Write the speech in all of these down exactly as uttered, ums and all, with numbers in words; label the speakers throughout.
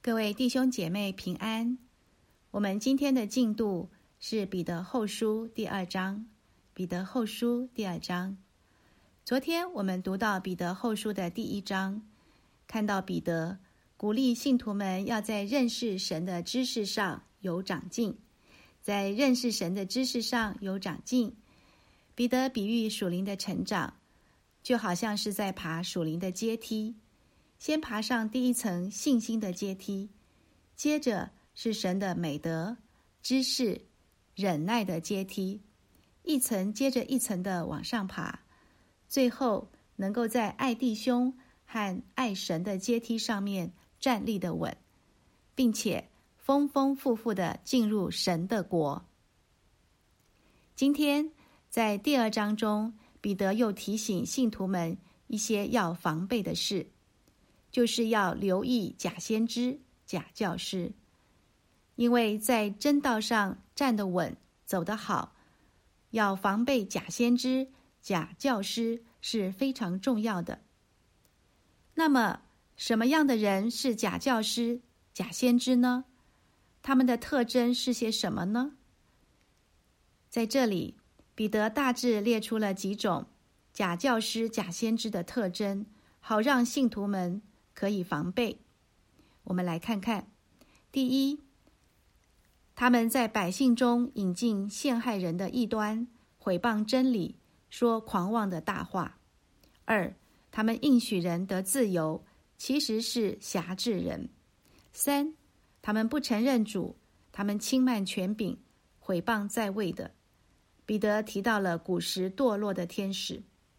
Speaker 1: 各位弟兄姐妹平安。我们今天的进度是彼得后书第二章。彼得后书第二章，昨天我们读到彼得后书的第一章，看到彼得鼓励信徒们要在认识神的知识上有长进，在认识神的知识上有长进。彼得比喻属灵的成长，就好像是在爬属灵的阶梯，先爬上第一层信心的阶梯，接着是神的美德、知识、忍耐的阶梯，一层接着一层的往上爬，最后能够在爱弟兄和爱神的阶梯上面站立得稳，并且丰丰富富地进入神的国。今天在第二章中，彼得又提醒信徒们一些要防备的事，就是要留意假先知、假教师，因为在真道上站得稳、走得好，要防备假先知、假教师是非常重要的。那么，什么样的人是假教师、假先知呢？他们的特征是些什么呢？在这里，彼得大致列出了几种假教师、假先知的特征，好让信徒们可以防备。我们来看看。第一，他们在百姓中引进陷害人的异端，毁谤真理，说狂妄的大话。二，他们应许人得自由，其实是辖制人。三，他们不承认主，他们轻慢权柄，毁谤在位的。彼得提到了古时堕落的天使。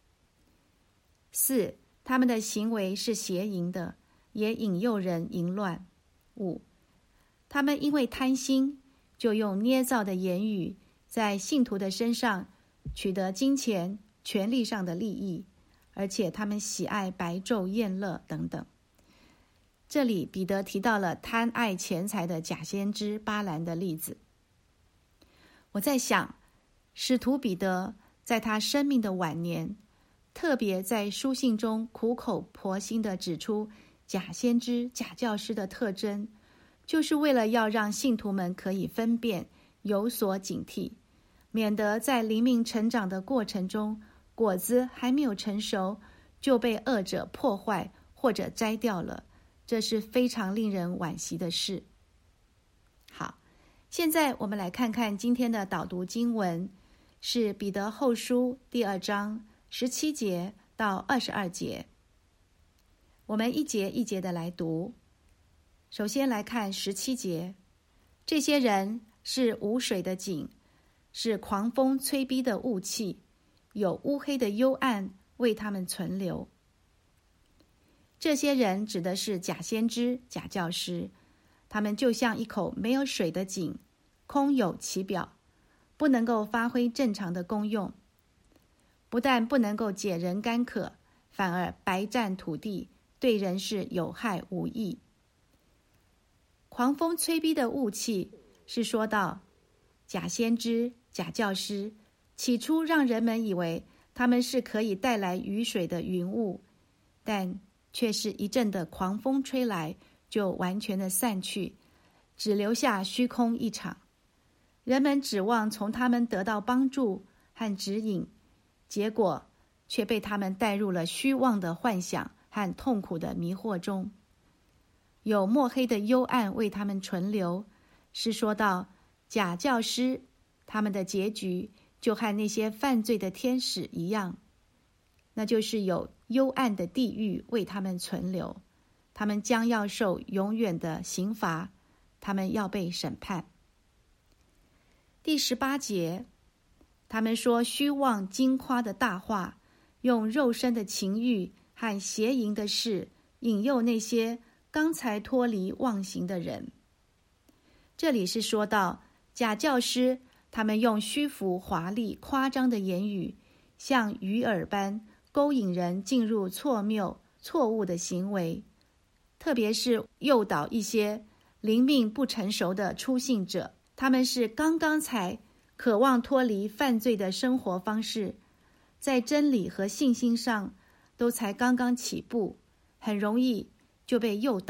Speaker 1: 四，他们的行为是邪淫的，也引诱人淫乱。五，他们因为贪心，就用捏造的言语，在信徒的身上取得金钱、权力上的利益，而且他们喜爱白昼宴乐等等。这里彼得提到了贪爱钱财的假先知巴兰的例子。我在想，使徒彼得在他生命的晚年，特别在书信中苦口婆心地指出假先知、假教师的特征，就是为了要让信徒们可以分辨，有所警惕，免得在灵命成长的过程中，果子还没有成熟，就被恶者破坏或者摘掉了，这是非常令人惋惜的事。好，现在我们来看看今天的导读经文，是彼得后书第二章十七节到二十二节。我们一节一节的来读。首先来看十七节，这些人是无水的井，是狂风吹逼的雾气，有乌黑的幽暗为他们存留。这些人指的是假先知、假教师，他们就像一口没有水的井，空有其表，不能够发挥正常的功用，不但不能够解人干渴，反而白占土地，对人是有害无益。狂风吹逼的雾气是说到假先知、假教师，起初让人们以为他们是可以带来雨水的云雾，但却是一阵的狂风吹来，就完全的散去，只留下虚空一场。人们指望从他们得到帮助和指引，结果却被他们带入了虚妄的幻想和痛苦的迷惑中。有墨黑的幽暗为他们存留，是说到假教师，他们的结局就和那些犯罪的天使一样，那就是有幽暗的地狱为他们存留，他们将要受永远的刑罚，他们要被审判。第十八节，他们说虚妄矜夸的大话，用肉身的情欲和邪淫的事引诱那些刚才脱离妄行的人。这里是说到假教师，他们用虚浮、华丽、夸张的言语，像鱼饵般勾引人进入错谬、错误的行为，特别是诱导一些灵命不成熟的初信者，他们是刚刚才渴望脱离犯罪的生活方式，在真理和信心上都才刚刚起步，很容易就被诱导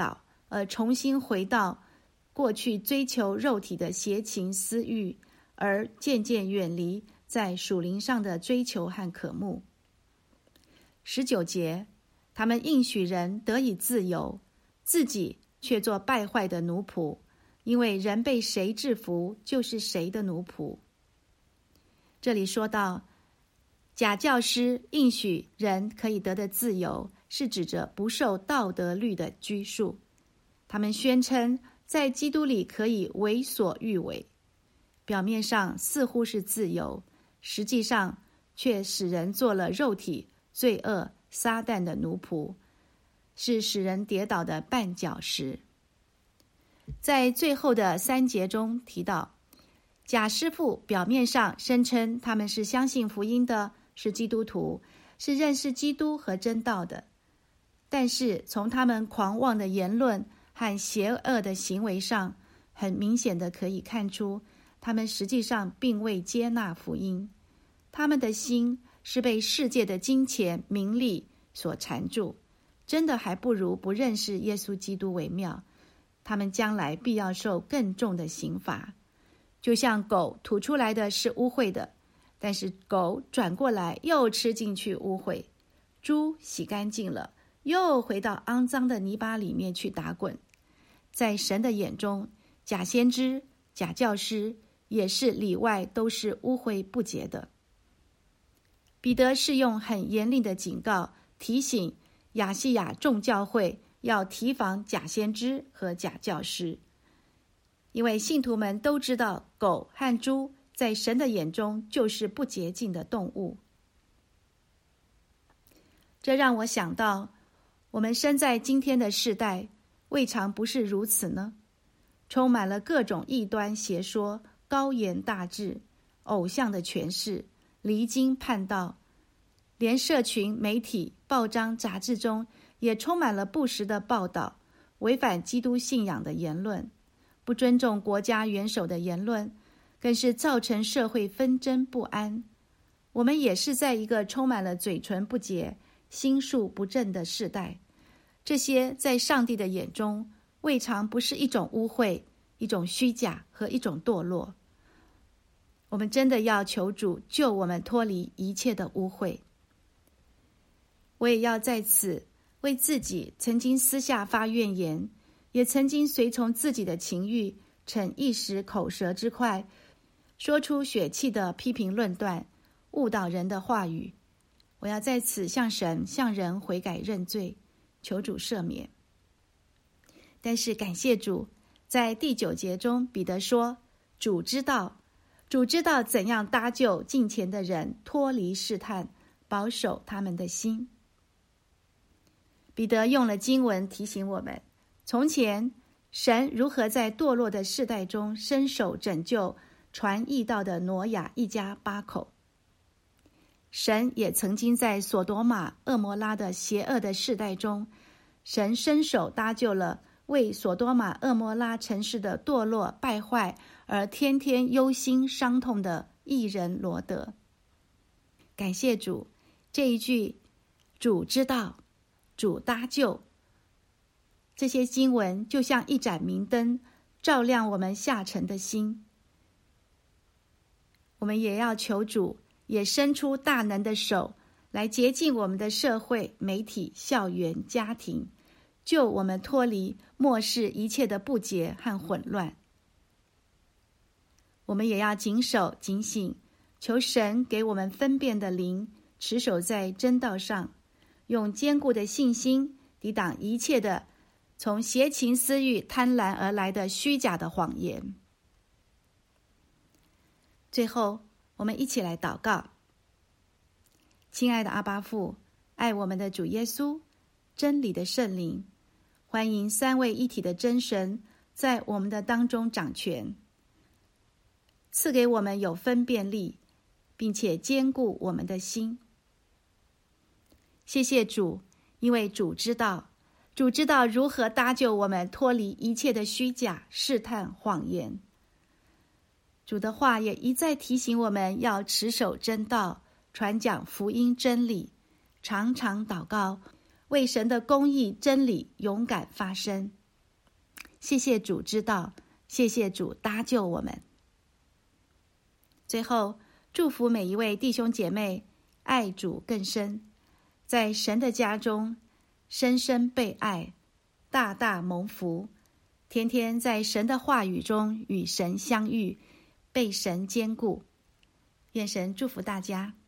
Speaker 1: 而重新回到过去追求肉体的邪情私欲，而渐渐远离在属灵上的追求和渴慕。十九节，他们应许人得以自由，自己却做败坏的奴仆，因为人被谁制服，就是谁的奴仆。这里说到假教师应许人可以得的自由，是指着不受道德律的拘束。他们宣称在基督里可以为所欲为，表面上似乎是自由，实际上却使人做了肉体罪恶撒旦的奴仆，是使人跌倒的绊脚石。在最后的三节中提到，假师傅表面上声称他们是相信福音的，是基督徒，是认识基督和真道的，但是从他们狂妄的言论和邪恶的行为上，很明显的可以看出，他们实际上并未接纳福音。他们的心是被世界的金钱名利所缠住，真的还不如不认识耶稣基督为妙。他们将来必要受更重的刑罚。就像狗吐出来的是污秽的，但是狗转过来又吃进去污秽。猪洗干净了，又回到肮脏的泥巴里面去打滚。在神的眼中，假先知、假教师也是里外都是污秽不洁的。彼得是用很严厉的警告提醒亚细亚众教会要提防假先知和假教师，因为信徒们都知道狗和猪在神的眼中就是不洁净的动物。这让我想到，我们身在今天的世代，未尝不是如此呢？充满了各种异端邪说、高言大志、偶像的诠释、离经叛道，连社群媒体、报章杂志中也充满了不实的报道，违反基督信仰的言论，不尊重国家元首的言论，更是造成社会纷争不安。我们也是在一个充满了嘴唇不洁、心术不正的世代，这些在上帝的眼中未尝不是一种污秽、一种虚假和一种堕落。我们真的要求主救我们脱离一切的污秽。我也要在此为自己曾经私下发怨言，也曾经随从自己的情欲，逞一时口舌之快，说出血气的批评论断，误导人的话语。我要在此向神向人悔改认罪，求主赦免。但是感谢主，在第九节中，彼得说，主知道，主知道怎样搭救敬虔的人脱离试探，保守他们的心。彼得用了经文提醒我们，从前神如何在堕落的世代中伸手拯救传义道的挪亚一家八口。神也曾经在索多玛、蛾摩拉的邪恶的世代中，神伸手搭救了为索多玛、蛾摩拉城市的堕落败坏而天天忧心伤痛的义人罗德。感谢主，这一句主知道，主搭救，这些经文就像一盏明灯，照亮我们下沉的心。我们也要求主也伸出大能的手，来洁净我们的社会、媒体、校园、家庭，救我们脱离末世一切的不洁和混乱。我们也要谨守警醒，求神给我们分辨的灵，持守在真道上，用坚固的信心抵挡一切的从邪情私欲贪婪而来的虚假的谎言。最后，我们一起来祷告。亲爱的阿爸父，爱我们的主耶稣，真理的圣灵，欢迎三位一体的真神在我们的当中掌权，赐给我们有分辨力，并且坚固我们的心。谢谢主，因为主知道，主知道如何搭救我们脱离一切的虚假、试探、谎言。主的话也一再提醒我们要持守真道，传讲福音真理，常常祷告，为神的公义真理勇敢发声。 谢谢主知道，谢谢主搭救我们。最后，祝福每一位弟兄姐妹爱主更深，在神的家中深深被爱，大大蒙福，天天在神的话语中与神相遇，被神坚固。愿神祝福大家。